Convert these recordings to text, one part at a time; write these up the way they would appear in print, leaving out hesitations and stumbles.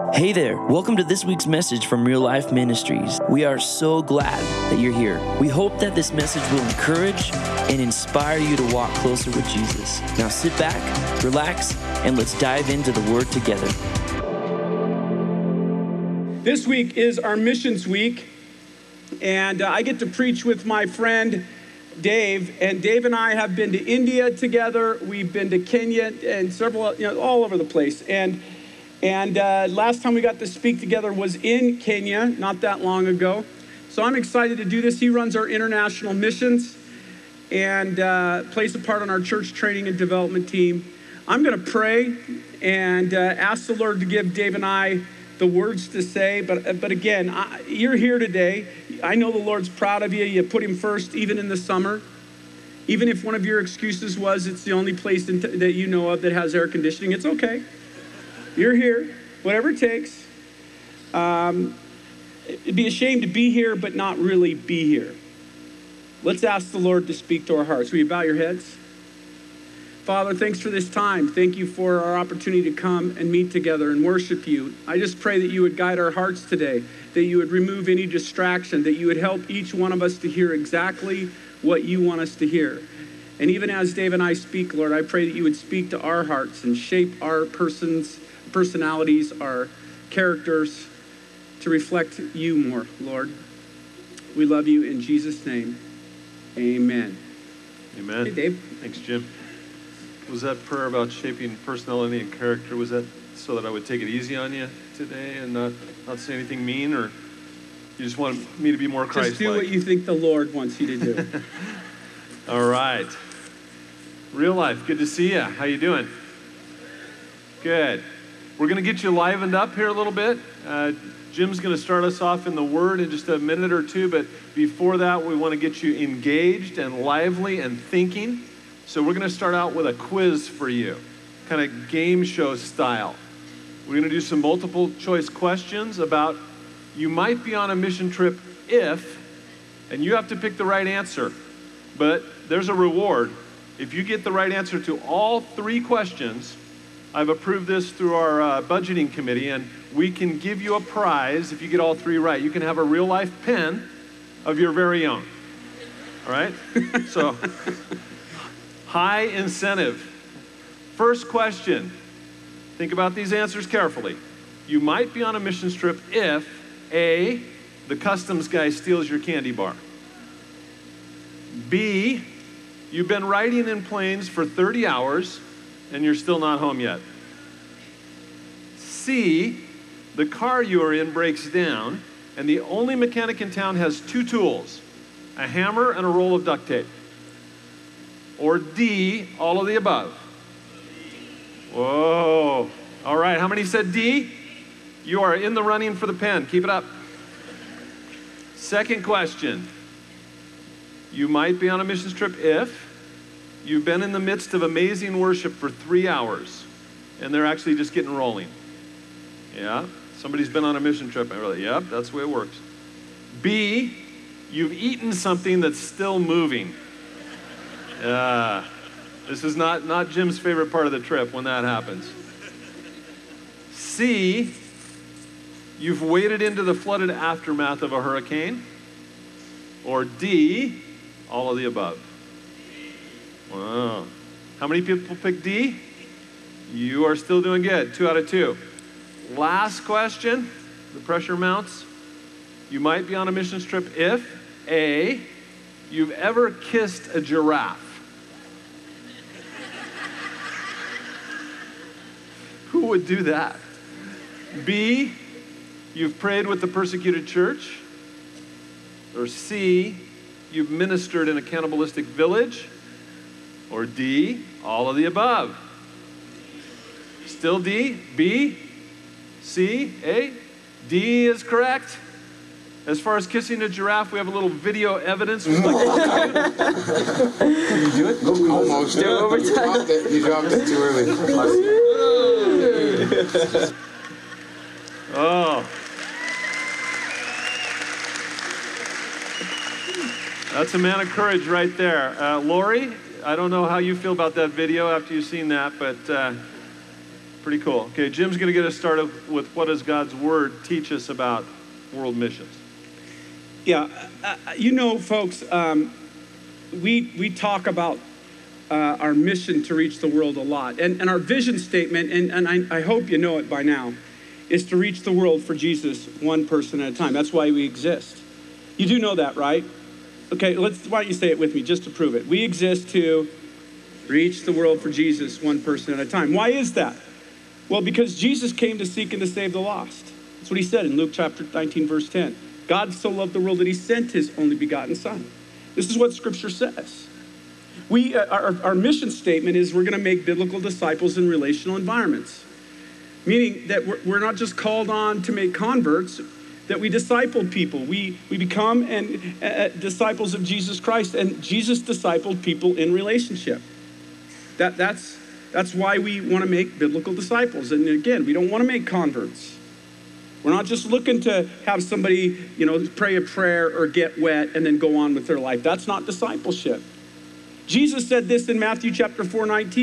Hey there, welcome to this week's message from Real Life Ministries. We are so glad that you're here. We hope that this message will encourage and inspire you to walk closer with Jesus. Now sit back, relax, and let's dive into the Word together. This week is our missions week, and I get to preach with my friend Dave, and Dave and I have been to India together. We've been to Kenya and several, all over the place. And last time we got to speak together was in Kenya, not that long ago. So I'm excited to do this. He runs our international missions and plays a part on our church training and development team. I'm going to pray and ask the Lord to give Dave and I the words to say. But again, you're here today. I know the Lord's proud of you. You put him first, even in the summer. Even if one of your excuses was it's the only place that you know of that has air conditioning, it's okay. You're here, whatever it takes. It'd be a shame to be here, but not really be here. Let's ask the Lord to speak to our hearts. Will you bow your heads? Father, thanks for this time. Thank you for our opportunity to come and meet together and worship you. I just pray that you would guide our hearts today, that you would remove any distraction, that you would help each one of us to hear exactly what you want us to hear. And even as Dave and I speak, Lord, I pray that you would speak to our hearts and shape our personalities, our characters to reflect you more, Lord. We love you in Jesus' name. Amen. Amen. Hey, Dave. Thanks, Jim. Was that prayer about shaping personality and character, was that so that I would take it easy on you today and not say anything mean, or you just want me to be more Christ-like? Just do what you think the Lord wants you to do. All right. Real life, good to see you. How you doing? Good. We're going to get you livened up here a little bit. Jim's going to start us off in the Word in just a minute or two, but before that, we want to get you engaged and lively and thinking. So we're going to start out with a quiz for you, kind of game show style. We're going to do some multiple choice questions about you might be on a mission trip if, and you have to pick the right answer, but there's a reward. If you get the right answer to all three questions, I've approved this through our budgeting committee, and we can give you a prize if you get all three right. You can have a real life pen of your very own. All right? So, high incentive. First question. Think about these answers carefully. You might be on a missions trip if A, the customs guy steals your candy bar. B, you've been riding in planes for 30 hours and you're still not home yet. C, the car you are in breaks down and the only mechanic in town has two tools, a hammer and a roll of duct tape. Or D, all of the above. Whoa. All right, how many said D? You are in the running for the pen. Keep it up. Second question. You might be on a missions trip if you've been in the midst of amazing worship for 3 hours and they're actually just getting rolling. Yeah, somebody's been on a mission trip. And we're like, yep, that's the way it works. B, you've eaten something that's still moving. This is not Jim's favorite part of the trip when that happens. C, you've waded into the flooded aftermath of a hurricane. Or D, all of the above. Wow. How many people picked D? You are still doing good. 2 out of 2. Last question. The pressure mounts. You might be on a missions trip if A, you've ever kissed a giraffe. Who would do that? B, you've prayed with the persecuted church. Or C, you've ministered in a cannibalistic village. Or D, all of the above. Still D, B, C, A. D is correct. As far as kissing a giraffe, we have a little video evidence. Can you do it? Almost. Do it over time. You dropped it too early. Oh. That's a man of courage right there. Lori, I don't know how you feel about that video after you've seen that, but Pretty cool. Okay, Jim's going to get us started with what does God's word teach us about world missions? Yeah, folks, we talk about our mission to reach the world a lot. And our vision statement, and I hope you know it by now, is to reach the world for Jesus one person at a time. That's why we exist. You do know that, right? Okay, why don't you say it with me just to prove it. We exist to reach the world for Jesus one person at a time. Why is that? Well, because Jesus came to seek and to save the lost. That's what he said in Luke chapter 19, verse 10. God so loved the world that he sent his only begotten son. This is what scripture says. Our mission statement is we're going to make biblical disciples in relational environments. Meaning that we're not just called on to make converts, that we disciple people. We become disciples of Jesus Christ, and Jesus discipled people in relationship. That's why we want to make biblical disciples. And again, we don't want to make converts. We're not just looking to have somebody, pray a prayer or get wet and then go on with their life. That's not discipleship. Jesus said this in Matthew chapter 4,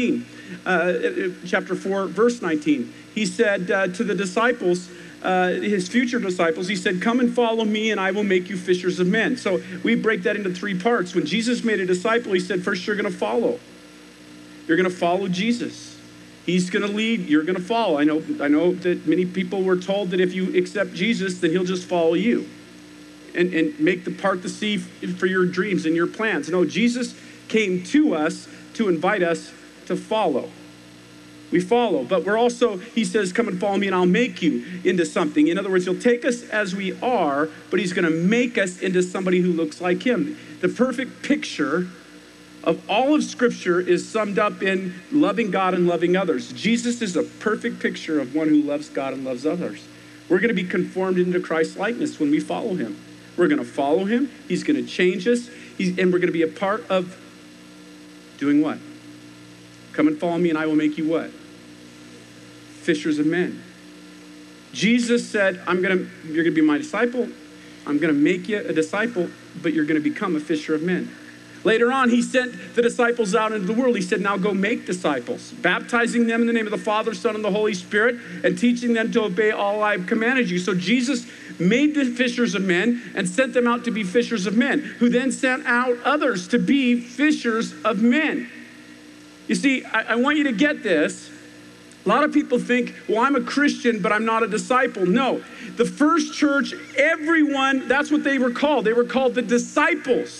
verse 19. He said to the disciples, his future disciples, he said, come and follow me and I will make you fishers of men. So we break that into three parts. When Jesus made a disciple, he said, first you're going to follow. You're going to follow Jesus. He's going to lead, you're going to follow. I know that many people were told that if you accept Jesus, then he'll just follow you and make the sea for your dreams and your plans. No, Jesus came to us to invite us to follow. We follow, but we're also, he says, come and follow me and I'll make you into something. In other words, he'll take us as we are, but he's going to make us into somebody who looks like him. The perfect picture of all of Scripture is summed up in loving God and loving others. Jesus is a perfect picture of one who loves God and loves others. We're going to be conformed into Christ's likeness when we follow him. We're going to follow him. He's going to change us. And we're going to be a part of doing what? Come and follow me and I will make you what? Fishers of men. Jesus said, you're going to be my disciple. I'm going to make you a disciple, but you're going to become a fisher of men. Later on, he sent the disciples out into the world. He said, now go make disciples, baptizing them in the name of the Father, Son, and the Holy Spirit, and teaching them to obey all I've commanded you. So Jesus made the fishers of men and sent them out to be fishers of men, who then sent out others to be fishers of men. You see, I want you to get this. A lot of people think, well, I'm a Christian, but I'm not a disciple. No, the first church, that's what they were called. They were called the disciples.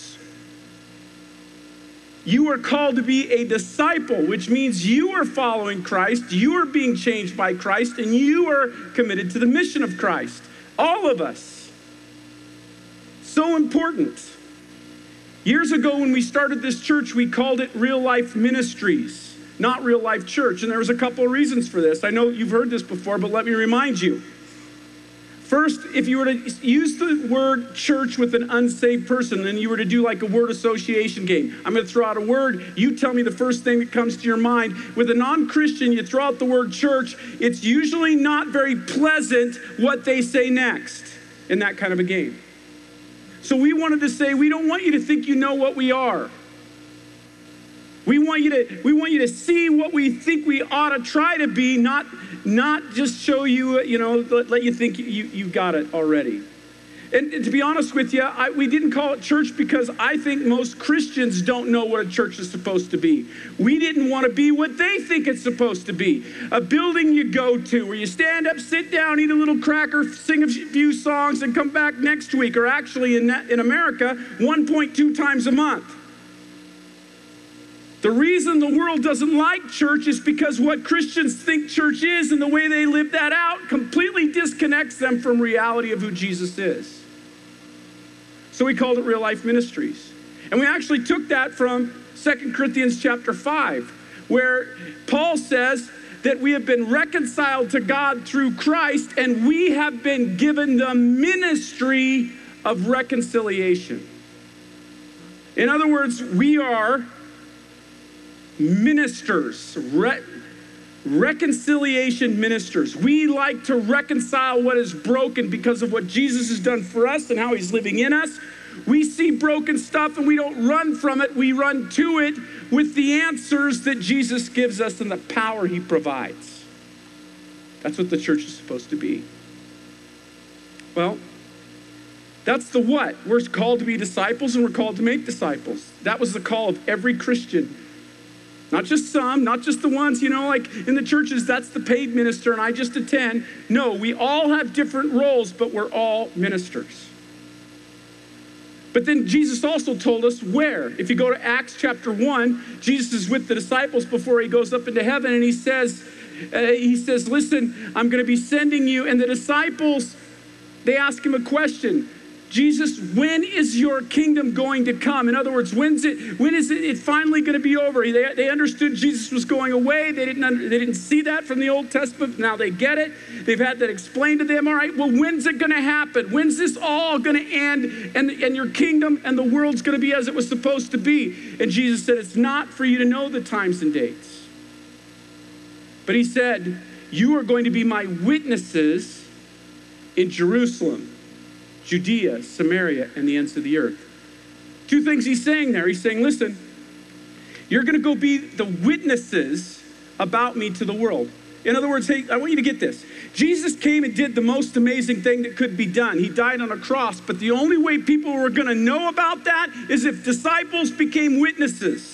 You are called to be a disciple, which means you are following Christ, you are being changed by Christ, and you are committed to the mission of Christ. All of us. So important. Years ago when we started this church, we called it Real Life Ministries, not Real Life Church. And there was a couple of reasons for this. I know you've heard this before, but let me remind you. First, if you were to use the word church with an unsaved person, then you were to do like a word association game. I'm going to throw out a word. You tell me the first thing that comes to your mind. With a non-Christian, you throw out the word church. It's usually not very pleasant what they say next in that kind of a game. So we wanted to say, we don't want you to think you know what we are. We want you to see what we think we ought to try to be, not just show you, let you think you got it already. And to be honest with you, we didn't call it church because I think most Christians don't know what a church is supposed to be. We didn't want to be what they think it's supposed to be. A building you go to where you stand up, sit down, eat a little cracker, sing a few songs, and come back next week, or actually in America, 1.2 times a month. The reason the world doesn't like church is because what Christians think church is and the way they live that out completely disconnects them from reality of who Jesus is. So we called it Real Life Ministries. And we actually took that from 2 Corinthians chapter 5, where Paul says that we have been reconciled to God through Christ, and we have been given the ministry of reconciliation. In other words, we are ministers, reconciliation ministers. We like to reconcile what is broken because of what Jesus has done for us and how he's living in us. We see broken stuff and we don't run from it. We run to it with the answers that Jesus gives us and the power he provides. That's what the church is supposed to be. Well, that's the what. We're called to be disciples and we're called to make disciples. That was the call of every Christian. Not just some, not just the ones, like in the churches, that's the paid minister and I just attend. No, we all have different roles, but we're all ministers. But then Jesus also told us where. If you go to Acts chapter 1, Jesus is with the disciples before he goes up into heaven, and he says, listen, I'm going to be sending you. And the disciples, they ask him a question. Jesus, when is your kingdom going to come? In other words, when is it finally going to be over? They understood Jesus was going away. They didn't see that from the Old Testament. Now they get it. They've had that explained to them. All right, well, when's it going to happen? When's this all going to end? And your kingdom and the world's going to be as it was supposed to be. And Jesus said, it's not for you to know the times and dates. But he said, you are going to be my witnesses in Jerusalem, Judea, Samaria, and the ends of the earth. Two things he's saying there. He's saying, listen, you're going to go be the witnesses about me to the world. In other words, hey, I want you to get this. Jesus came and did the most amazing thing that could be done. He died on a cross, but the only way people were going to know about that is if disciples became witnesses.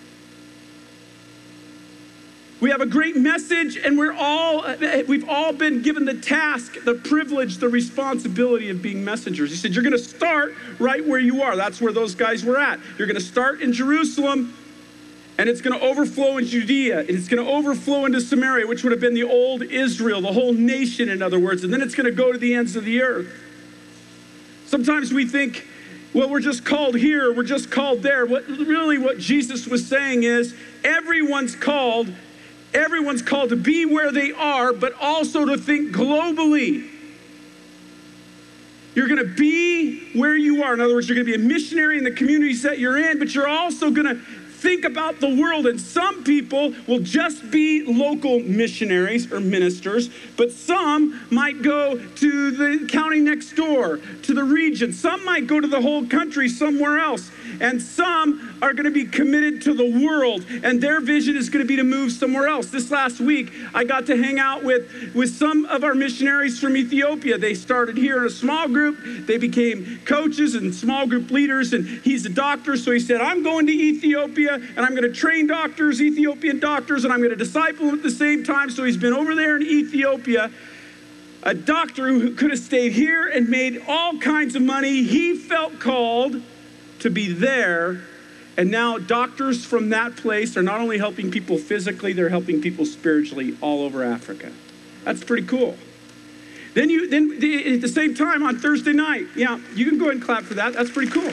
We have a great message, and we've all been given the task, the privilege, the responsibility of being messengers. He said, you're going to start right where you are. That's where those guys were at. You're going to start in Jerusalem, and it's going to overflow in Judea, and it's going to overflow into Samaria, which would have been the old Israel, the whole nation, in other words, and then it's going to go to the ends of the earth. Sometimes we think, well, we're just called here, we're just called there. What Jesus was saying is, everyone's called to be where they are, but also to think globally. You're going to be where you are. In other words, you're going to be a missionary in the communities that you're in, but you're also going to think about the world. And some people will just be local missionaries or ministers, but some might go to the county next door, to the region. Some might go to the whole country somewhere else. And some are going to be committed to the world, and their vision is going to be to move somewhere else. This last week, I got to hang out with some of our missionaries from Ethiopia. They started here in a small group. They became coaches and small group leaders, and he's a doctor, so he said, I'm going to Ethiopia, and I'm going to train doctors, Ethiopian doctors, and I'm going to disciple them at the same time. So he's been over there in Ethiopia, a doctor who could have stayed here and made all kinds of money. He felt called to be there, and now doctors from that place are not only helping people physically, they're helping people spiritually all over Africa. That's pretty cool. Then at the same time on Thursday night, yeah, you can go ahead and clap for that. That's pretty cool.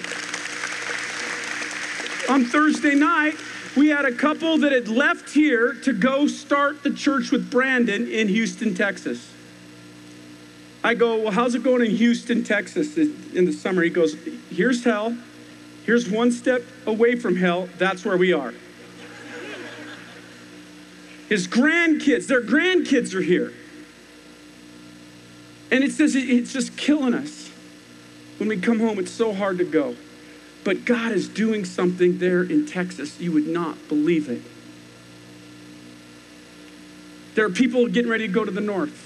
On Thursday night, we had a couple that had left here to go start the church with Brandon in Houston, Texas. I go, well, how's it going in Houston, Texas in the summer? He goes, here's hell. Here's one step away from hell. That's where we are. His grandkids, their grandkids are here. And it says it's just killing us. When we come home, it's so hard to go. But God is doing something there in Texas. You would not believe it. There are people getting ready to go to the north.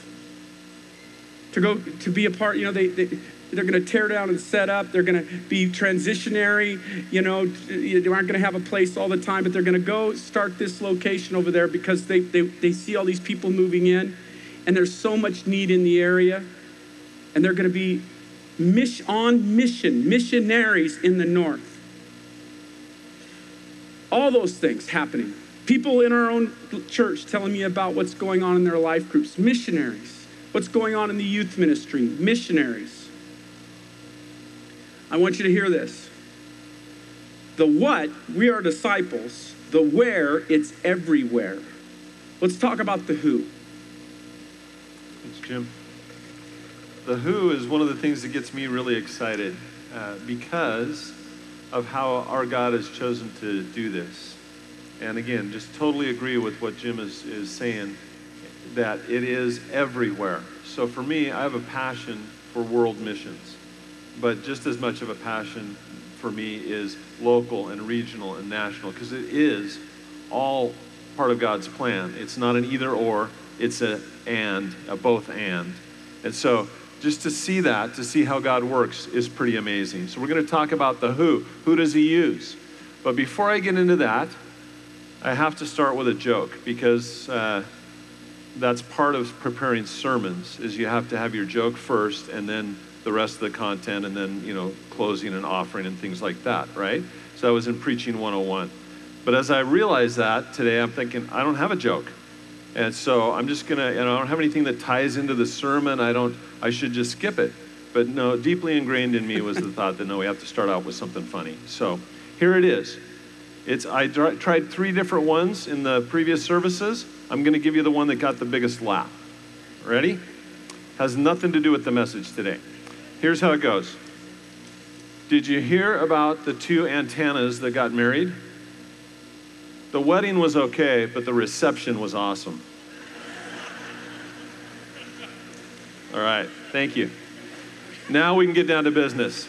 To be a part, they're going to tear down and set up. They're going to be transitionary. They aren't going to have a place all the time, but they're going to go start this location over there because they see all these people moving in, and there's so much need in the area. And they're going to be missionaries in the north. All those things happening. People in our own church telling me about what's going on in their life groups. Missionaries. What's going on in the youth ministry. Missionaries. I want you to hear this. The what, we are disciples. The where, it's everywhere. Let's talk about the who. Thanks, Jim. The who is one of the things that gets me really excited because of how our God has chosen to do this. And again, just totally agree with what Jim is saying, that it is everywhere. So for me, I have a passion for world missions, but just as much of a passion for me is local and regional and national, because it is all part of God's plan. It's not an either or. It's a both and. And so just to see that, to see how God works is pretty amazing. So we're going to talk about the who. Who does he use? But before I get into that, I have to start with a joke, because that's part of preparing sermons, is you have to have your joke first and then the rest of the content, and then, closing and offering and things like that, right? So I was in Preaching 101. But as I realized that today, I'm thinking, I don't have a joke. And so I'm just gonna, I don't have anything that ties into the sermon. I should just skip it. But no, deeply ingrained in me was the thought that no, we have to start out with something funny. So here it is. I tried 3 different ones in the previous services. I'm gonna give you the one that got the biggest laugh. Ready? Has nothing to do with the message today. Here's how it goes. Did you hear about the 2 antennas that got married? The wedding was okay, but the reception was awesome. All right, thank you. Now we can get down to business.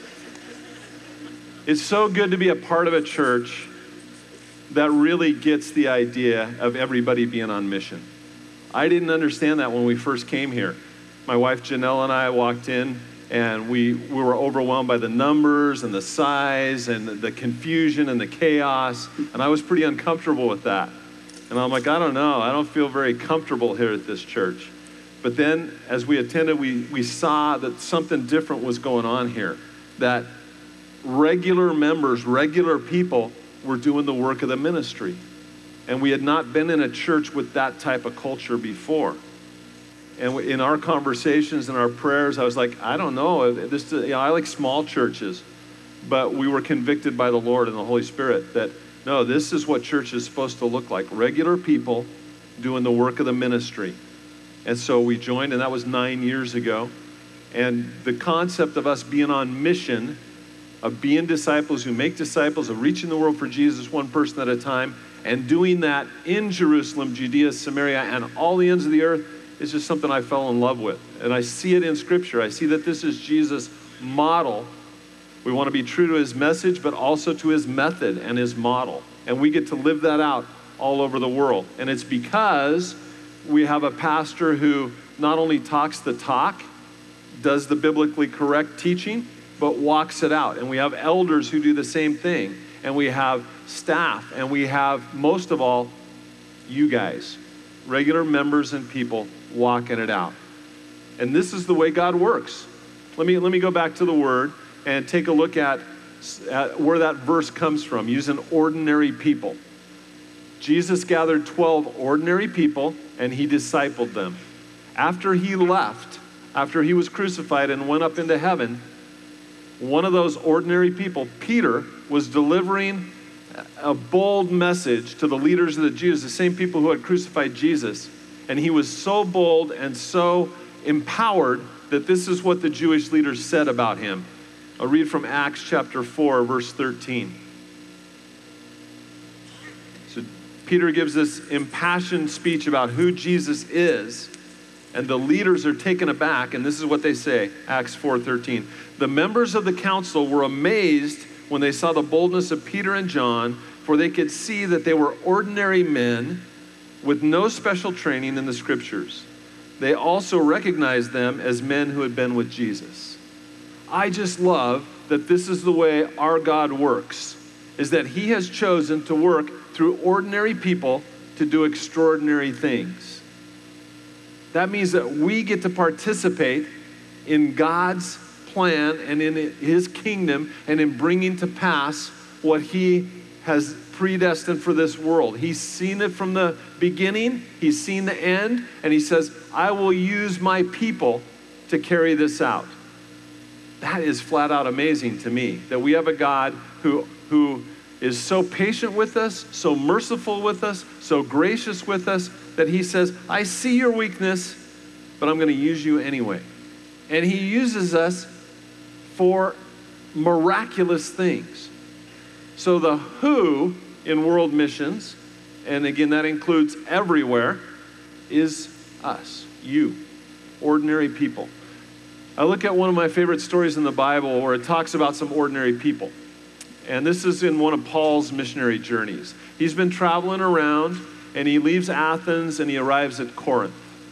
It's so good to be a part of a church that really gets the idea of everybody being on mission. I didn't understand that when we first came here. My wife Janelle and I walked in, and we were overwhelmed by the numbers and the size and the confusion and the chaos, and I was pretty uncomfortable with that. And I'm like, I don't know, I don't feel very comfortable here at this church. But then as we attended, we saw that something different was going on here, that regular members, regular people were doing the work of the ministry. And we had not been in a church with that type of culture before. And in our conversations and our prayers, I was like, I don't know. I like small churches. But we were convicted by the Lord and the Holy Spirit that, no, this is what church is supposed to look like. Regular people doing the work of the ministry. And so we joined, and that was 9 years ago. And the concept of us being on mission, of being disciples who make disciples, of reaching the world for Jesus one person at a time, and doing that in Jerusalem, Judea, Samaria, and all the ends of the earth, is just something I fell in love with. And I see it in Scripture. I see that this is Jesus' model. We want to be true to his message, but also to his method and his model. And we get to live that out all over the world. And it's because we have a pastor who not only talks the talk, does the biblically correct teaching, but walks it out. And we have elders who do the same thing. And we have staff. And we have, most of all, you guys, regular members and people walking it out. And this is the way God works. Let me go back to the Word and take a look at where that verse comes from, using ordinary people. Jesus gathered 12 ordinary people, and he discipled them. After he left, after he was crucified and went up into heaven, one of those ordinary people, Peter, was delivering a bold message to the leaders of the Jews, the same people who had crucified Jesus. And he was so bold and so empowered that this is what the Jewish leaders said about him. I'll read from Acts chapter 4, verse 13. So Peter gives this impassioned speech about who Jesus is, and the leaders are taken aback, and this is what they say, Acts 4:13. The members of the council were amazed when they saw the boldness of Peter and John, for they could see that they were ordinary men with no special training in the scriptures. They also recognized them as men who had been with Jesus. I just love that this is the way our God works, is that he has chosen to work through ordinary people to do extraordinary things. That means that we get to participate in God's plan and in his kingdom and in bringing to pass what he has predestined for this world. He's seen it from the beginning, he's seen the end, and he says, I will use my people to carry this out. That is flat out amazing to me, that we have a God who is so patient with us, so merciful with us, so gracious with us, that he says, I see your weakness, but I'm going to use you anyway. And he uses us for miraculous things. So the who in world missions, and again that includes everywhere, is us, you, ordinary people. I look at one of my favorite stories in the Bible where it talks about some ordinary people. And this is in one of Paul's missionary journeys. He's been traveling around, and he leaves Athens and he arrives at Corinth.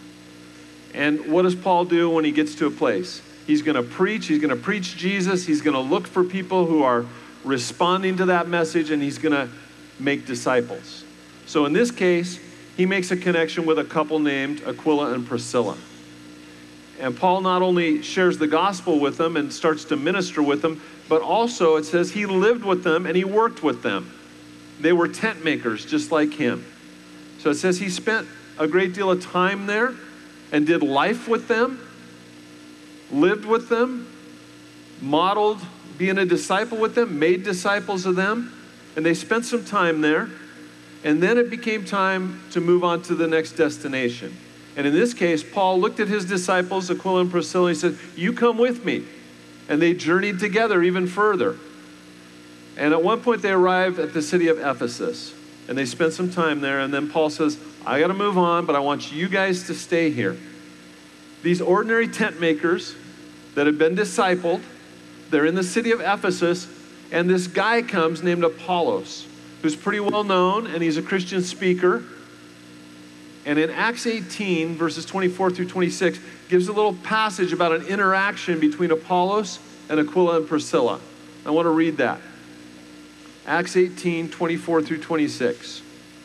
And what does Paul do when he gets to a place? He's going to preach Jesus, he's going to look for people who are responding to that message, and he's going to make disciples. So in this case, he makes a connection with a couple named Aquila and Priscilla. And Paul not only shares the gospel with them and starts to minister with them, but also it says he lived with them and he worked with them. They were tent makers just like him. So it says he spent a great deal of time there and did life with them, lived with them, modeled being a disciple with them, made disciples of them, and they spent some time there. And then it became time to move on to the next destination. And in this case, Paul looked at his disciples, Aquila and Priscilla, and he said, "You come with me." And they journeyed together even further. And at one point they arrived at the city of Ephesus. And they spent some time there. And then Paul says, "I got to move on, but I want you guys to stay here." These ordinary tent makers that have been discipled, they're in the city of Ephesus. And this guy comes named Apollos, who's pretty well known, and he's a Christian speaker. And in Acts 18, verses 24 through 26, gives a little passage about an interaction between Apollos and Aquila and Priscilla. I want to read that. Acts 18, 24 through 26.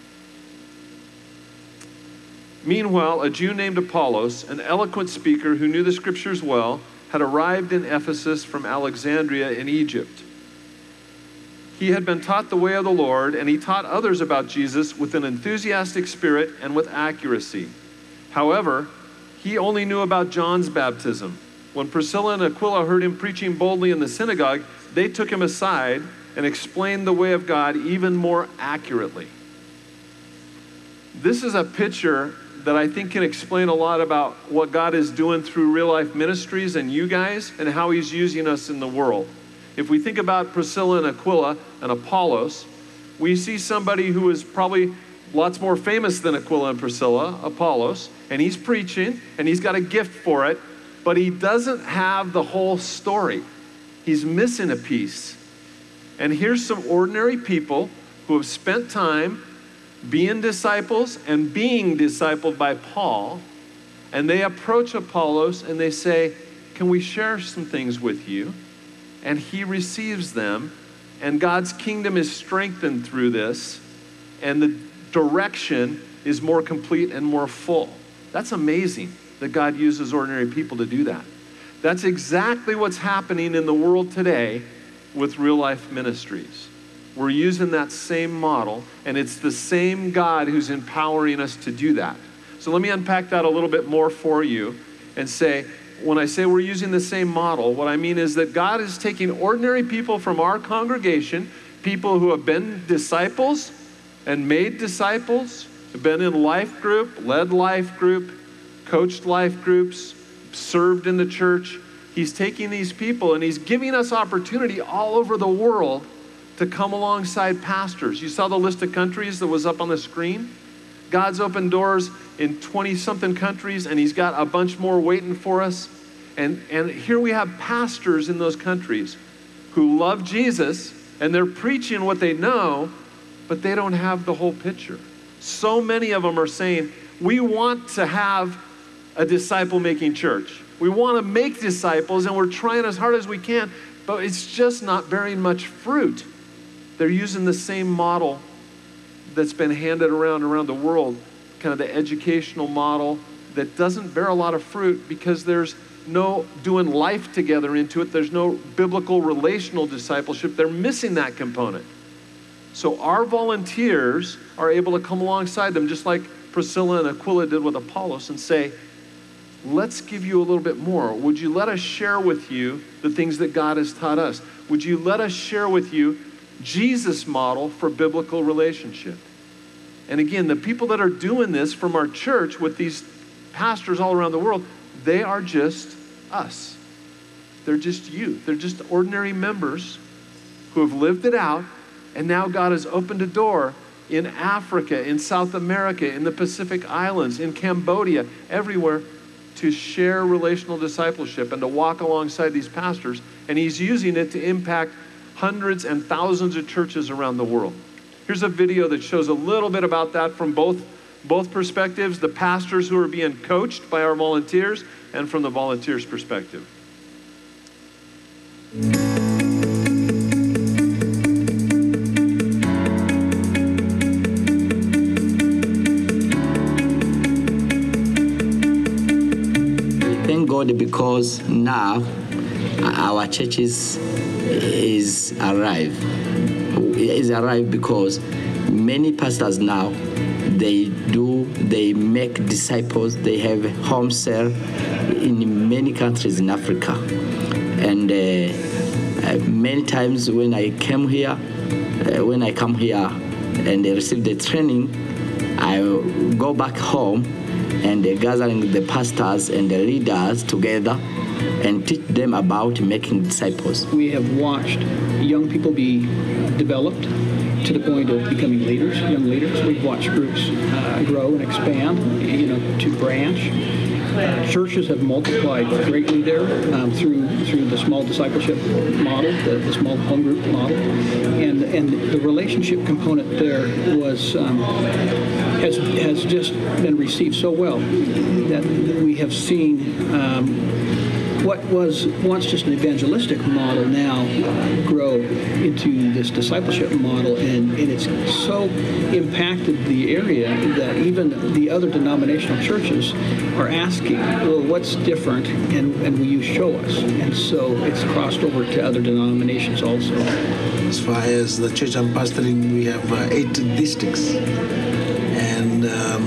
"Meanwhile, a Jew named Apollos, an eloquent speaker who knew the scriptures well, had arrived in Ephesus from Alexandria in Egypt. He had been taught the way of the Lord, and he taught others about Jesus with an enthusiastic spirit and with accuracy. However, he only knew about John's baptism. When Priscilla and Aquila heard him preaching boldly in the synagogue, they took him aside and explained the way of God even more accurately." This is a picture that I think can explain a lot about what God is doing through Real Life Ministries and you guys, and how he's using us in the world. If we think about Priscilla and Aquila and Apollos, we see somebody who is probably lots more famous than Aquila and Priscilla, Apollos, and he's preaching, and he's got a gift for it, but he doesn't have the whole story. He's missing a piece. And here's some ordinary people who have spent time being disciples and being discipled by Paul, and they approach Apollos and they say, "Can we share some things with you?" And he receives them, and God's kingdom is strengthened through this, and the direction is more complete and more full. That's amazing that God uses ordinary people to do that. That's exactly what's happening in the world today with Real Life Ministries. We're using that same model, and it's the same God who's empowering us to do that. So let me unpack that a little bit more for you and say, when I say we're using the same model, what I mean is that God is taking ordinary people from our congregation, people who have been disciples and made disciples, have been in life group, led life group, coached life groups, served in the church. He's taking these people and he's giving us opportunity all over the world to come alongside pastors. You saw the list of countries that was up on the screen? God's opened doors in 20-something countries, and he's got a bunch more waiting for us. And here we have pastors in those countries who love Jesus, and they're preaching what they know, but they don't have the whole picture. So many of them are saying, we want to have a disciple-making church. We want to make disciples, and we're trying as hard as we can, but it's just not bearing much fruit. They're using the same model that's been handed around the world, kind of the educational model that doesn't bear a lot of fruit because there's no doing life together into it. There's no biblical relational discipleship. They're missing that component. So our volunteers are able to come alongside them, just like Priscilla and Aquila did with Apollos, and say, let's give you a little bit more. Would you let us share with you the things that God has taught us? Would you let us share with you Jesus' model for biblical relationship? And again, the people that are doing this from our church with these pastors all around the world, they are just us. They're just you. They're just ordinary members who have lived it out, and now God has opened a door in Africa, in South America, in the Pacific Islands, in Cambodia, everywhere, to share relational discipleship and to walk alongside these pastors. And he's using it to impact hundreds and thousands of churches around the world. Here's a video that shows a little bit about that from both both perspectives, the pastors who are being coached by our volunteers and from the volunteers' perspective. Thank God because now our church is arrived because many pastors now they make disciples. They have home cell in many countries in Africa, and many times when I come here and I receive the training, I go back home and gathering the pastors and the leaders together and teach them about making disciples. We have watched young people be developed to the point of becoming leaders, young leaders. We've watched groups grow and expand, to branch. Churches have multiplied greatly there through the small discipleship model, the small home group model, and the relationship component there has just been received so well that we have seen what was once just an evangelistic model now grow into this discipleship model, and it's so impacted the area that even the other denominational churches are asking, well, what's different, and will you show us? And so it's crossed over to other denominations also. As far as the church I'm pastoring, we have 8 districts and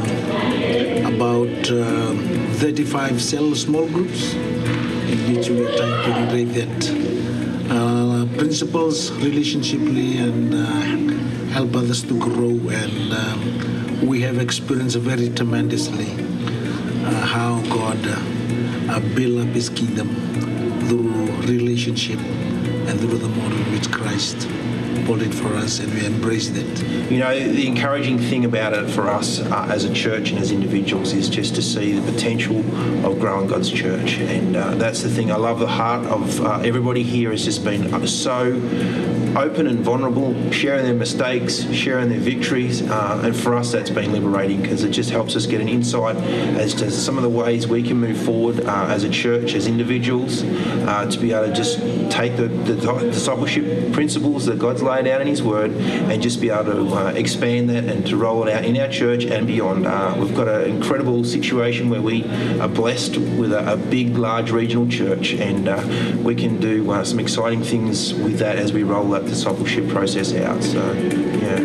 about 35 cell small groups in which we are trying to integrate that principles relationshiply and help others to grow. And we have experienced very tremendously how God built up His kingdom through relationship and through the model which Christ modeled for us, and we embraced it. The encouraging thing about it for us as a church and as individuals is just to see the potential of growing God's church. And that's the thing. I love the heart of everybody here has just been so open and vulnerable, sharing their mistakes, sharing their victories. And for us, that's been liberating because it just helps us get an insight as to some of the ways we can move forward as a church, as individuals, to be able to just take the discipleship principles that God's laid out in His Word and just be able to expand that and to roll it out in our church and beyond. We've got an incredible situation where we are blessed with a big, large regional church, and we can do some exciting things with that as we roll that discipleship process out. So, yeah.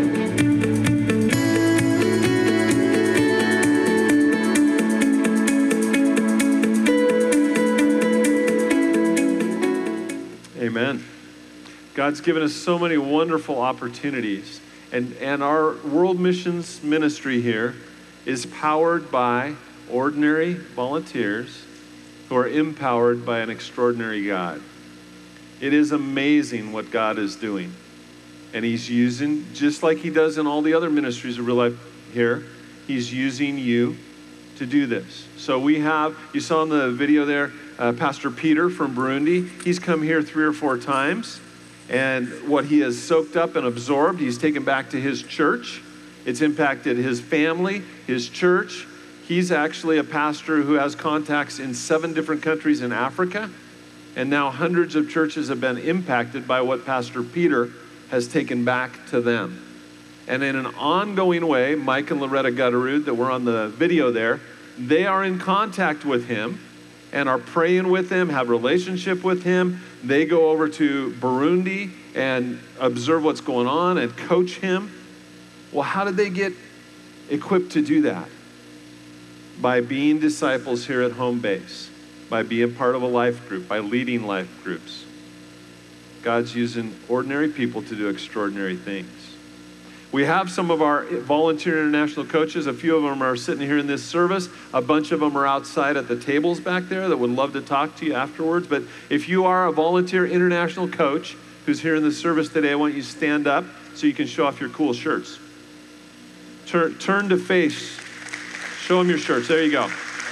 Amen. God's given us so many wonderful opportunities. And our World Missions Ministry here is powered by ordinary volunteers who are empowered by an extraordinary God. It is amazing what God is doing. And He's using, just like He does in all the other ministries of Real Life here, He's using you to do this. So we have, you saw in the video there, Pastor Peter from Burundi. He's come here 3 or 4 times. And what he has soaked up and absorbed, he's taken back to his church. It's impacted his family, his church. He's actually a pastor who has contacts in 7 different countries in Africa. And now hundreds of churches have been impacted by what Pastor Peter has taken back to them. And in an ongoing way, Mike and Loretta Gutterud, that were on the video there, they are in contact with him and are praying with him, have relationship with him. They go over to Burundi and observe what's going on and coach him. Well, how did they get equipped to do that? By being disciples here at home base, by being part of a life group, by leading life groups. God's using ordinary people to do extraordinary things. We have some of our volunteer international coaches. A few of them are sitting here in this service. A bunch of them are outside at the tables back there that would love to talk to you afterwards. But if you are a volunteer international coach who's here in the service today, I want you to stand up so you can show off your cool shirts. Turn to face. Show them your shirts. There you go.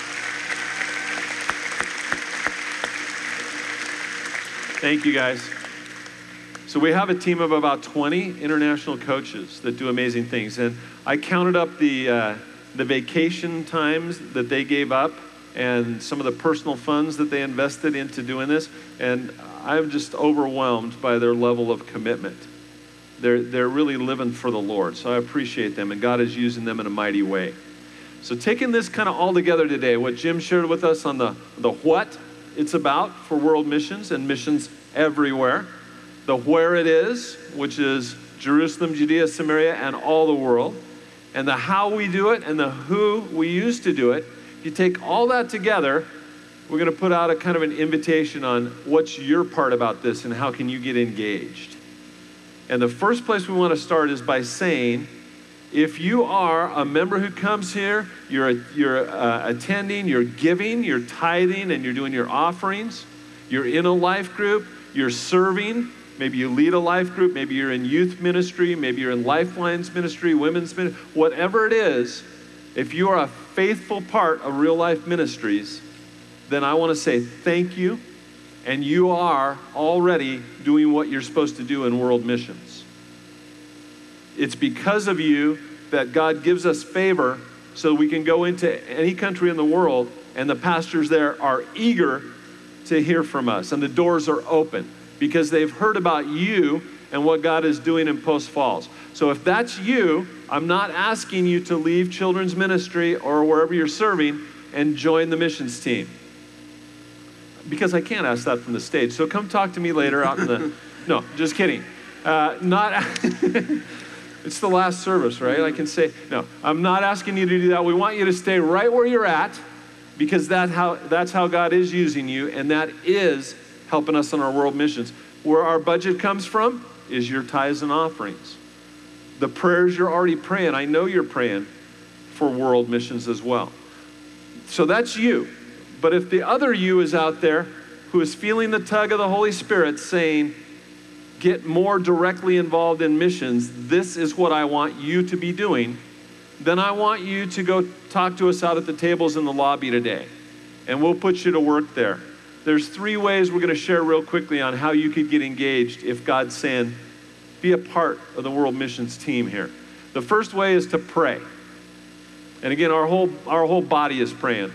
Thank you, guys. So we have a team of about 20 international coaches that do amazing things. And I counted up the the vacation times that they gave up and some of the personal funds that they invested into doing this. And I'm just overwhelmed by their level of commitment. They're really living for the Lord. So I appreciate them, and God is using them in a mighty way. So taking this kind of all together today, what Jim shared with us on the what it's about for world missions and missions everywhere, the where it is, which is Jerusalem, Judea, Samaria, and all the world, and the how we do it and the who we use to do it. If you take all that together, we're going to put out a kind of an invitation on what's your part about this and how can you get engaged. And the first place we want to start is by saying, if you are a member who comes here, you're attending, you're giving, you're tithing, and you're doing your offerings, you're in a life group, you're serving, maybe you lead a life group, maybe you're in youth ministry, maybe you're in Lifelines ministry, women's ministry, whatever it is, if you are a faithful part of Real Life Ministries, then I want to say thank you, and you are already doing what you're supposed to do in world missions. It's because of you that God gives us favor so we can go into any country in the world, and the pastors there are eager to hear from us, and the doors are open because they've heard about you and what God is doing in Post Falls. So if that's you, I'm not asking you to leave children's ministry or wherever you're serving and join the missions team, because I can't ask that from the stage. So come talk to me later out in the, no, just kidding. It's the last service, right? I can say, no, I'm not asking you to do that. We want you to stay right where you're at, because that's how God is using you, and that is helping us on our world missions. Where our budget comes from is your tithes and offerings. The prayers you're already praying, I know you're praying for world missions as well. So that's you. But if the other you is out there who is feeling the tug of the Holy Spirit saying, get more directly involved in missions, this is what I want you to be doing, then I want you to go talk to us out at the tables in the lobby today, and we'll put you to work there. There's 3 ways we're going to share real quickly on how you could get engaged if God's saying, be a part of the world missions team here. The first way is to pray. And again, our whole body is praying.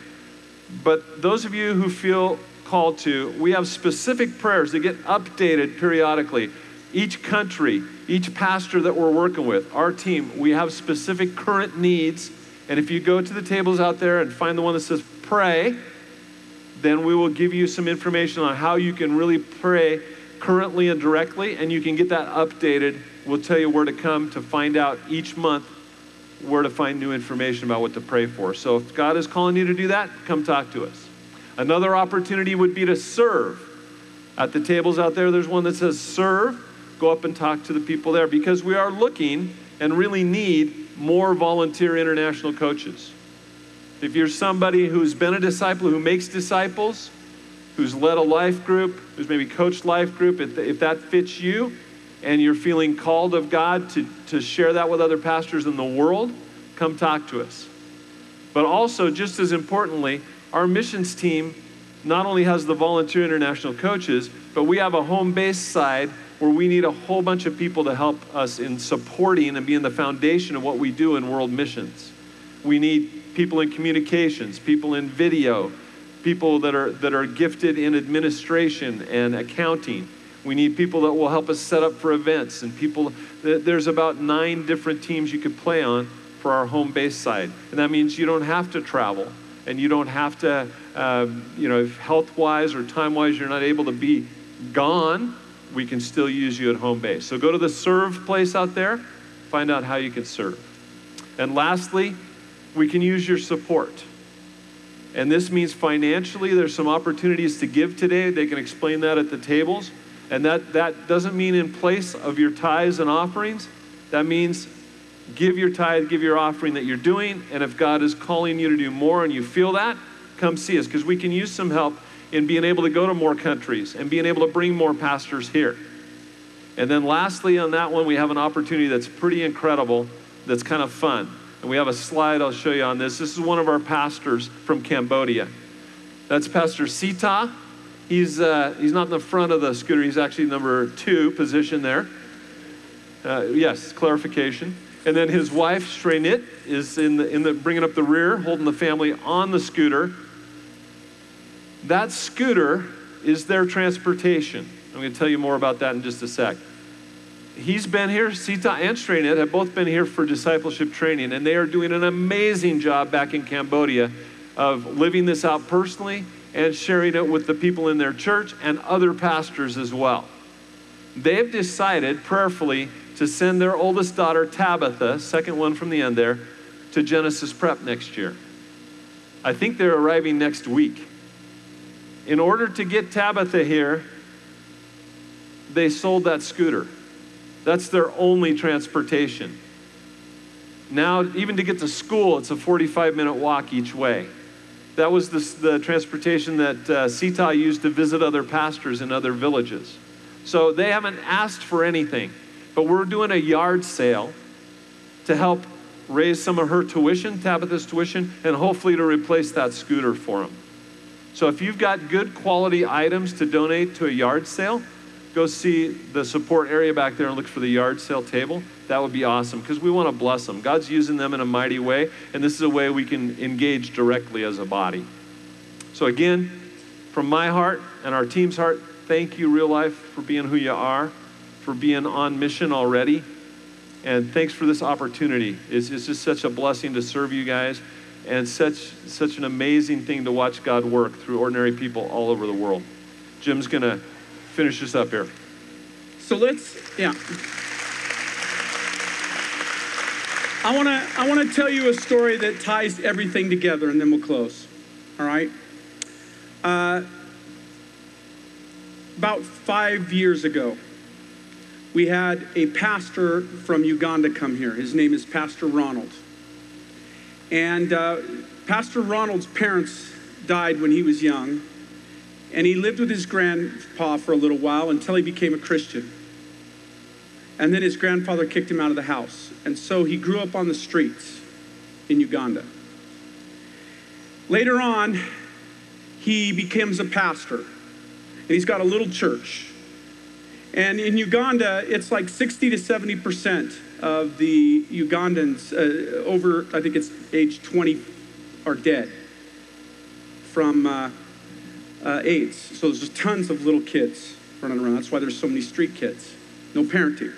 But those of you who feel called to, we have specific prayers that get updated periodically. Each country, each pastor that we're working with, our team, we have specific current needs. And if you go to the tables out there and find the one that says pray, then we will give you some information on how you can really pray currently and directly, and you can get that updated. We'll tell you where to come to find out each month where to find new information about what to pray for. So if God is calling you to do that, come talk to us. Another opportunity would be to serve. At the tables out there, there's one that says serve. Go up and talk to the people there, because we are looking and really need more volunteer international coaches. If you're somebody who's been a disciple, who makes disciples, who's led a life group, who's maybe coached life group, if that fits you and you're feeling called of God to share that with other pastors in the world, come talk to us. But also, just as importantly, our missions team not only has the volunteer international coaches, but we have a home-based side where we need a whole bunch of people to help us in supporting and being the foundation of what we do in world missions. We need people in communications, people in video, people that are gifted in administration and accounting. We need people that will help us set up for events, and there's about 9 different teams you could play on for our home-based side. And that means you don't have to travel, and you don't have to, if health-wise or time-wise you're not able to be gone, we can still use you at home base. So go to the serve place out there, find out how you can serve. And lastly, we can use your support. And this means financially, there's some opportunities to give today. They can explain that at the tables. And that doesn't mean in place of your tithes and offerings. That means give your tithe, give your offering that you're doing. And if God is calling you to do more and you feel that, come see us, because we can use some help in being able to go to more countries and being able to bring more pastors here. And then lastly on that one, we have an opportunity that's pretty incredible, that's kind of fun. And we have a slide I'll show you on this. This is one of our pastors from Cambodia. That's Pastor Sita. He's not in the front of the scooter. He's actually number 2 position there. Yes, clarification. And then his wife, Shrenit, is in the bringing up the rear, holding the family on the scooter. That scooter is their transportation. I'm going to tell you more about that in just a sec. He's been here, Sita and Shrenit have both been here for discipleship training, and they are doing an amazing job back in Cambodia of living this out personally and sharing it with the people in their church and other pastors as well. They've decided prayerfully to send their oldest daughter, Tabitha, second one from the end there, to Genesis Prep next year. I think they're arriving next week. In order to get Tabitha here, they sold that scooter. That's their only transportation. Now, even to get to school, it's a 45-minute walk each way. That was the transportation that Sita used to visit other pastors in other villages. So they haven't asked for anything, but we're doing a yard sale to help raise some of her tuition, Tabitha's tuition, and hopefully to replace that scooter for them. So if you've got good quality items to donate to a yard sale, go see the support area back there and look for the yard sale table. That would be awesome because we want to bless them. God's using them in a mighty way, and this is a way we can engage directly as a body. So again, from my heart and our team's heart, thank you, Real Life, for being who you are, for being on mission already, and thanks for this opportunity. It's just such a blessing to serve you guys, and such an amazing thing to watch God work through ordinary people all over the world. Jim's going to finish this up here. So I want to tell you a story that ties everything together, and then we'll close. All right? About 5 years ago, we had a pastor from Uganda come here. His name is Pastor Ronald. And Pastor Ronald's parents died when he was young, and he lived with his grandpa for a little while until he became a Christian. And then his grandfather kicked him out of the house. And so he grew up on the streets in Uganda. Later on, he becomes a pastor. And he's got a little church. And in Uganda, it's like 60 to 70% of the Ugandans over, I think it's age 20, are dead from AIDS. So there's just tons of little kids running around. That's why there's so many street kids. No parenting.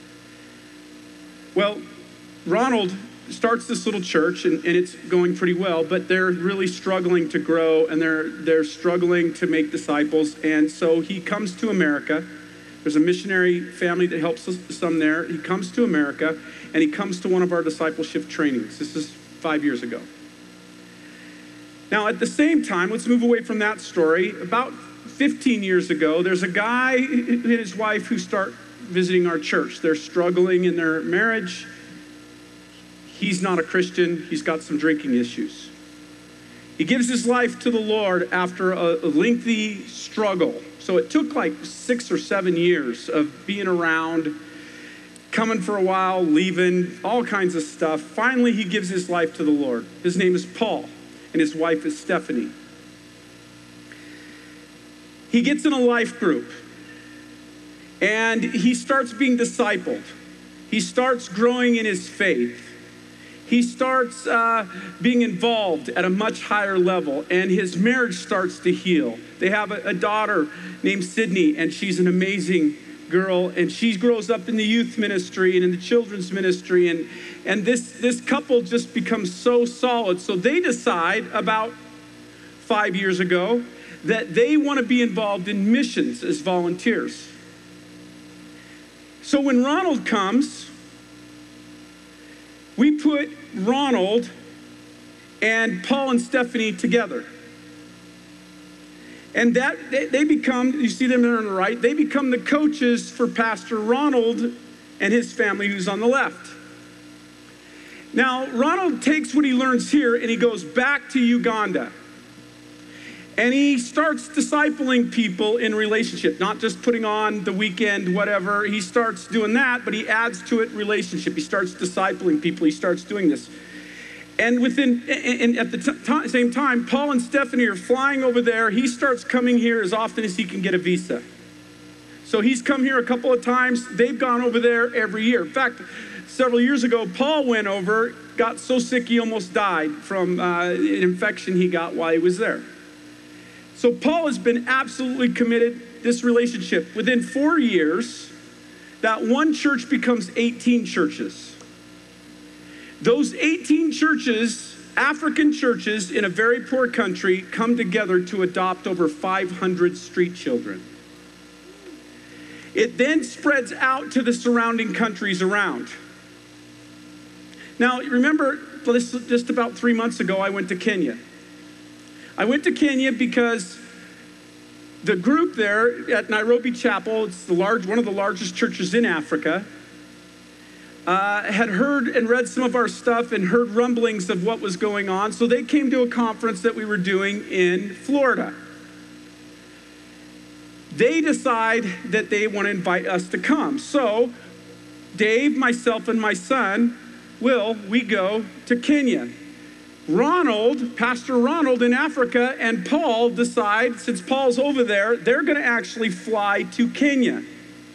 Well, Ronald starts this little church, and it's going pretty well, but they're really struggling to grow, and they're struggling to make disciples. And so he comes to America. There's a missionary family that helps us some there. He comes to America, and he comes to one of our discipleship trainings. This is 5 years ago. Now, at the same time, let's move away from that story. About 15 years ago, there's a guy and his wife who start visiting our church. They're struggling in their marriage. He's not a Christian. He's got some drinking issues. He gives his life to the Lord after a lengthy struggle. So it took like 6 or 7 years of being around, coming for a while, leaving, all kinds of stuff. Finally, he gives his life to the Lord. His name is Paul, and his wife is Stephanie. He gets in a life group, and he starts being discipled. He starts growing in his faith. He starts being involved at a much higher level, and his marriage starts to heal. They have a daughter named Sydney, and she's an amazing girl, and she grows up in the youth ministry and in the children's ministry, and this couple just becomes so solid. So they decide about 5 years ago that they want to be involved in missions as volunteers. So when Ronald comes, we put Ronald and Paul and Stephanie together. And that they become, you see them there on the right, they become the coaches for Pastor Ronald and his family who's on the left. Now, Ronald takes what he learns here and he goes back to Uganda. And he starts discipling people in relationship, not just putting on the weekend, whatever. He starts doing that, but he adds to it relationship. He starts discipling people. He starts doing this. And at the same time, Paul and Stephanie are flying over there. He starts coming here as often as he can get a visa. So he's come here a couple of times. They've gone over there every year. In fact, several years ago, Paul went over, got so sick he almost died from an infection he got while he was there. So Paul has been absolutely committed this relationship. Within 4 years, that one church becomes 18 churches. Those 18 churches, African churches in a very poor country, come together to adopt over 500 street children. It then spreads out to the surrounding countries around. Now, remember, just about 3 months ago, I went to Kenya. I went to Kenya because the group there at Nairobi Chapel, it's one of the largest churches in Africa, had heard and read some of our stuff and heard rumblings of what was going on. So they came to a conference that we were doing in Florida. They decide that they want to invite us to come. So Dave, myself, and my son, we go to Kenya. Pastor Ronald in Africa, and Paul decide, since Paul's over there, they're going to actually fly to Kenya.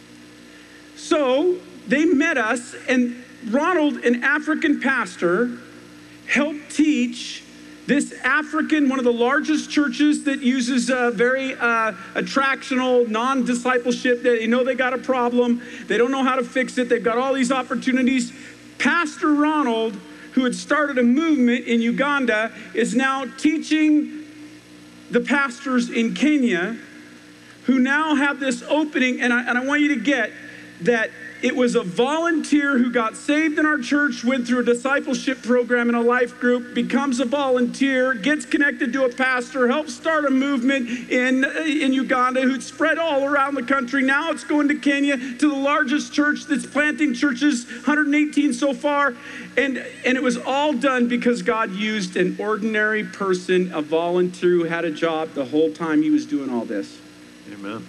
So they met us, and Ronald, an African pastor, helped teach this African, one of the largest churches that uses very attractional, non-discipleship. They know they got a problem. They don't know how to fix it. They've got all these opportunities. Pastor Ronald, who had started a movement in Uganda, is now teaching the pastors in Kenya who now have this opening. And I want you to get that it was a volunteer who got saved in our church, went through a discipleship program in a life group, becomes a volunteer, gets connected to a pastor, helps start a movement in Uganda who'd spread all around the country. Now it's going to Kenya, to the largest church that's planting churches, 118 so far. And it was all done because God used an ordinary person, a volunteer who had a job the whole time he was doing all this. Amen.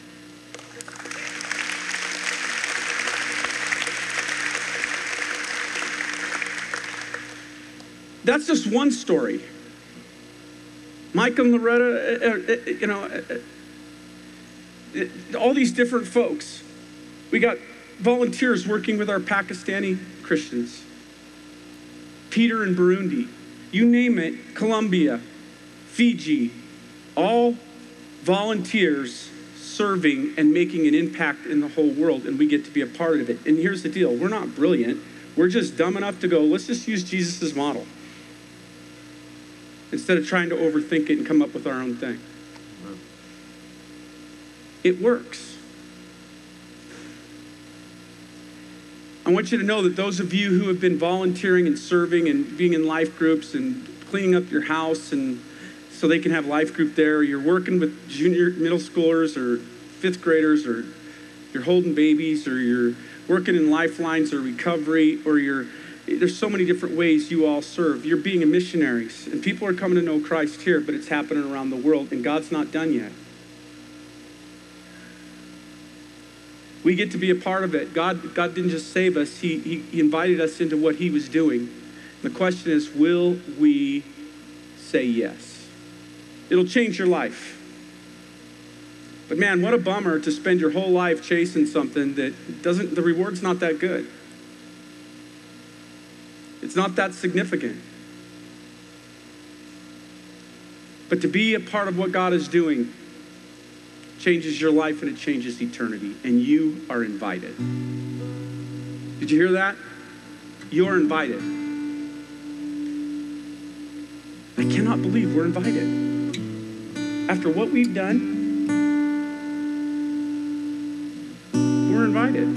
That's just one story. Mike and Loretta, all these different folks. We got volunteers working with our Pakistani Christians. Peter in Burundi, you name it, Colombia, Fiji, all volunteers serving and making an impact in the whole world, and we get to be a part of it. And here's the deal, we're not brilliant. We're just dumb enough to go, let's just use Jesus' model, instead of trying to overthink it and come up with our own thing. It works. I want you to know that those of you who have been volunteering and serving and being in life groups and cleaning up your house and so they can have life group there, or you're working with middle schoolers or fifth graders, or you're holding babies, or you're working in lifelines or recovery, or there's so many different ways you all serve. You're being a missionaries, and people are coming to know Christ here, but it's happening around the world, and God's not done yet. We get to be a part of it. God didn't just save us. He invited us into what he was doing. The question is, will we say yes? It'll change your life. But man, what a bummer to spend your whole life chasing something that the reward's not that good. It's not that significant. But to be a part of what God is doing changes your life, and it changes eternity, and you are invited. Did you hear that? You're invited. I cannot believe we're invited. After what we've done, we're invited.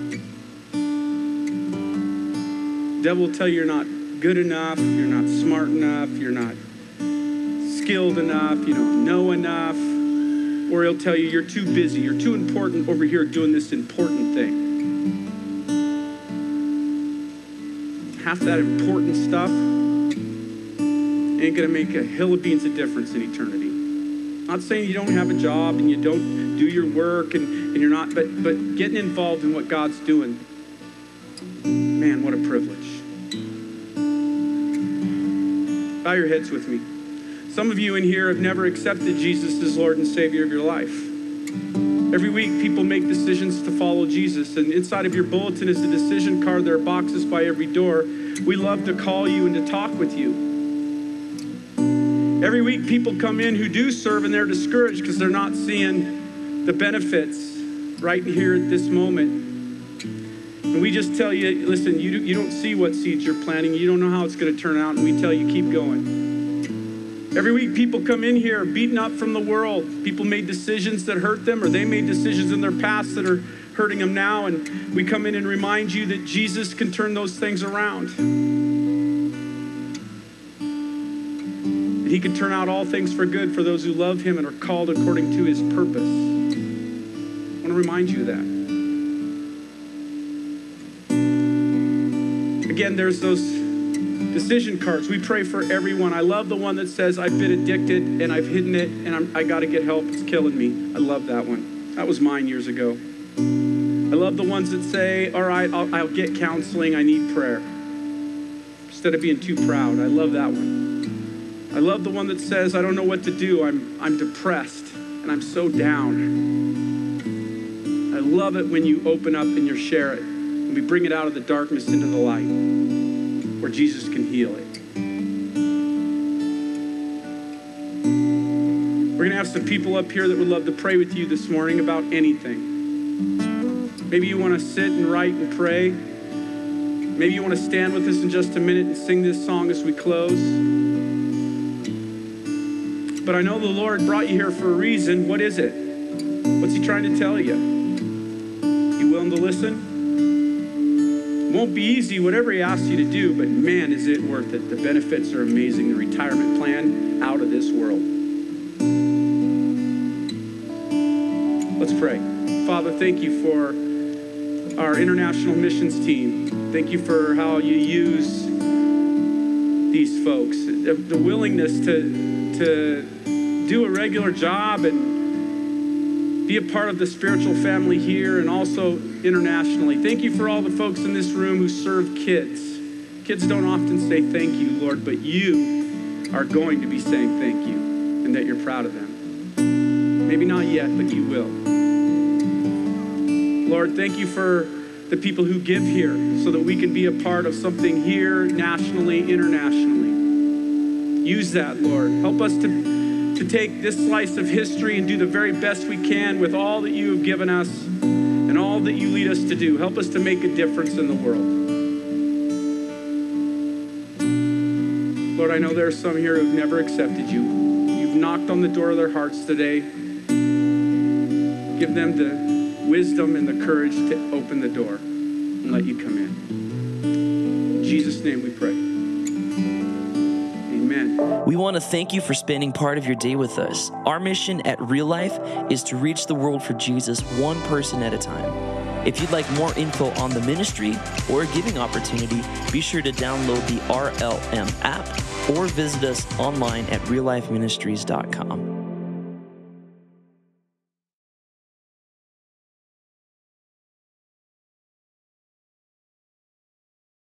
The devil will tell you you're not good enough, you're not smart enough, you're not skilled enough, you don't know enough. Or he'll tell you you're too busy, you're too important over here doing this important thing. Half that important stuff ain't gonna make a hill of beans of difference in eternity. I'm not saying you don't have a job and you don't do your work and you're not, but getting involved in what God's doing, man, what a privilege. Bow your heads with me. Some of you in here have never accepted Jesus as Lord and Savior of your life. Every week, people make decisions to follow Jesus, and inside of your bulletin is a decision card. There are boxes by every door. We love to call you and to talk with you. Every week, people come in who do serve, and they're discouraged because they're not seeing the benefits right here at this moment. And we just tell you, listen, you don't see what seeds you're planting. You don't know how it's going to turn out, and we tell you, keep going. Every week, people come in here beaten up from the world. People made decisions that hurt them, or they made decisions in their past that are hurting them now. And we come in and remind you that Jesus can turn those things around. That he can turn out all things for good for those who love him and are called according to his purpose. I want to remind you of that. Again, there's those decision cards. We pray for everyone. I love the one that says, I've been addicted and I've hidden it and I got to get help. It's killing me. I love that one. That was mine years ago. I love the ones that say, all right, I'll get counseling. I need prayer. Instead of being too proud. I love that one. I love the one that says, I don't know what to do. I'm depressed and I'm so down. I love it when you open up and you share it and we bring it out of the darkness into the light, where Jesus can heal it. We're going to have some people up here that would love to pray with you this morning about anything. Maybe you want to sit and write and pray. Maybe you want to stand with us in just a minute and sing this song as we close. But I know the Lord brought you here for a reason. What is it? What's he trying to tell you? You willing to listen? It won't be easy, whatever he asks you to do, but man, is it worth it. The benefits are amazing. The retirement plan, out of this world. Let's pray. Father, thank you for our international missions team. Thank you for how you use these folks. The willingness to do a regular job and be a part of the spiritual family here and also internationally. Thank you for all the folks in this room who serve kids. Kids don't often say thank you, Lord, but you are going to be saying thank you and that you're proud of them. Maybe not yet, but you will. Lord, thank you for the people who give here so that we can be a part of something here nationally, internationally. Use that, Lord. Help us to take this slice of history and do the very best we can with all that you have given us and all that you lead us to do. Help us to make a difference in the world. Lord, I know there are some here who've never accepted you. You've knocked on the door of their hearts today. Give them the wisdom and the courage to open the door and let you come in. In Jesus' name we pray. Amen. We want to thank you for spending part of your day with us. Our mission at Real Life is to reach the world for Jesus one person at a time. If you'd like more info on the ministry or a giving opportunity, be sure to download the RLM app or visit us online at reallifeministries.com.